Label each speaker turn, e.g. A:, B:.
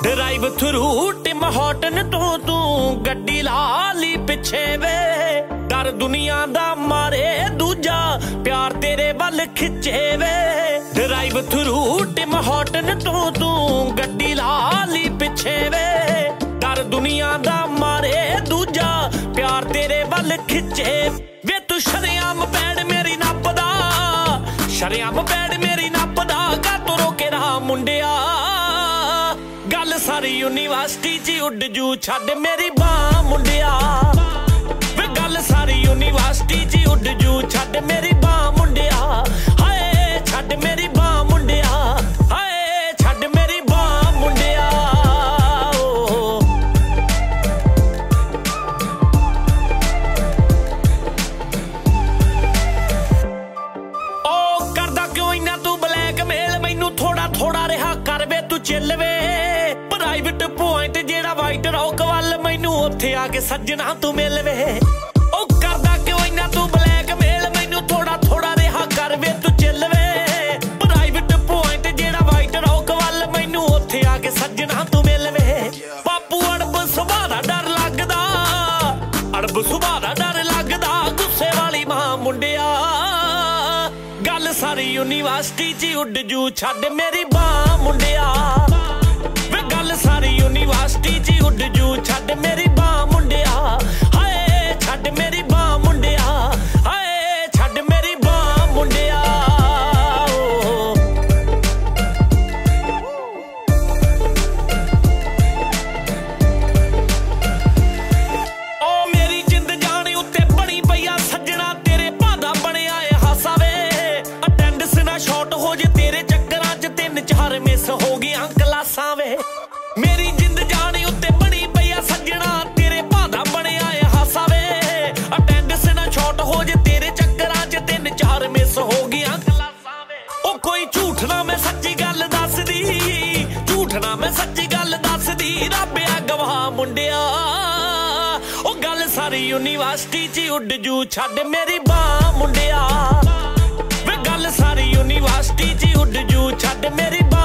A: drive through Tim Horton तू गड्डी ला ली पिछे वे डर दुनिया दा मारे दूजा प्यार तेरे वल खिचे वे ड्राइव थ्रू टिम हॉटन तू गड्डी ला ली पिछे वे डर दुनिया दा मारे दूजा प्यार तेरे वल खिचे वे तू शरेआम पैड़ मेरी नपदा शरेआम पैड़ मेरी नपदा का तू रोके रहा मुंडिया गल सारी यूनिवर्सिटी च उड जू छड़ मेरी बां मुंडिया वे गल सारी यूनिवर्सिटी च उड जू छड़ मेरी बां मुंडिया हाय छड़ मेरी बां मुंडिया हाय छड़ मेरी बां मुंडिया ओ करदा क्यों इन्ना तू ब्लैकमेल मैनू थोड़ा थोड़ा रिहा कर वे तू चिल वे प्राइवेट पॉइंट जेड़ा वाइट रॉक वाल मैनू उत्थे आके सज्जना तू मिल वे ओ करदा क्यों इन्ना तू ब्लैकमेल मैनू थोड़ा थोड़ा रिहा कर वे तू चिल वे प्राइवेट पॉइंट जेड़ा वाइट रॉक वाल मैनू उत्थे आके सज्जना तू मिल वे पापू अड़ब सुभाऽ दा डर लगदा अड़ब सुभाऽ दा डर लगदा गुस्से वाली मां मुंडिया गल सारी यूनिवर्सिटी च उड जू छड़ मेरी बां मुंडिया गल सारी यूनिवर्सिटी च उड जू छड़ मेरी बां मुंडिया हाय छड़ मेरी बां मुंडिया हाय छड़ मेरी बां मुंडिया ओ मेरी जिंद जाने उत्ते बड़ी पईया सज्जना तेरे भादा बनिया ए हासा वे अटेंडेंस ना शॉर्ट हो जे तेरे चक्करां च 3-4 मिस हो गईयां क्लासां वे मेरी जिंद जाने उत्ते बड़ी पईया सज्जना तेरे भादा बनिया ए हासा वे अटेंडेंस ना शॉर्ट हो जे तेरे चक्करां च 3-4 मिस हो गईयां क्लासां वे ओ कोई झूठ ना मैं सच्ची गल दसदी झूठ ना मैं सच्ची गल दसदी रब आ गवाह मुंडिया ओ गल सारी यूनिवर्सिटी च उड जू छड़ मेरी बां मुंडिया वे गल सारी यूनिवर्सिटी च उड जू छड़ मेरी